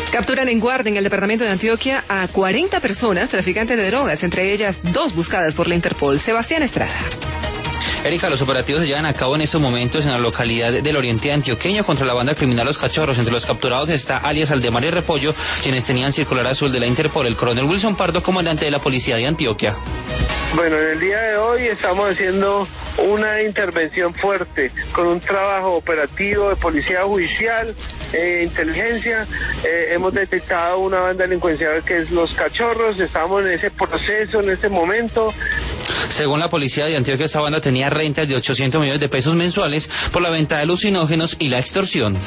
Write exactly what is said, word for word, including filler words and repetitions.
Capturan en Guarda, en el departamento de Antioquia, a cuarenta personas traficantes de drogas, entre ellas dos buscadas por la Interpol. Sebastián Estrada. Erika, los operativos se llevan a cabo en estos momentos en la localidad del oriente antioqueño contra la banda criminal Los Cachorros. Entre los capturados está alias Aldemar y Repollo, quienes tenían circular azul de la Interpol. El coronel Wilson Pardo, comandante de la policía de Antioquia. Bueno, en el día de hoy estamos haciendo una intervención fuerte con un trabajo operativo de policía judicial, eh, inteligencia. Eh, hemos detectado una banda delincuencial que es Los Cachorros. Estamos en ese proceso, en este momento. Según la policía de Antioquia, esta banda tenía rentas de ochocientos millones de pesos mensuales por la venta de alucinógenos y la extorsión.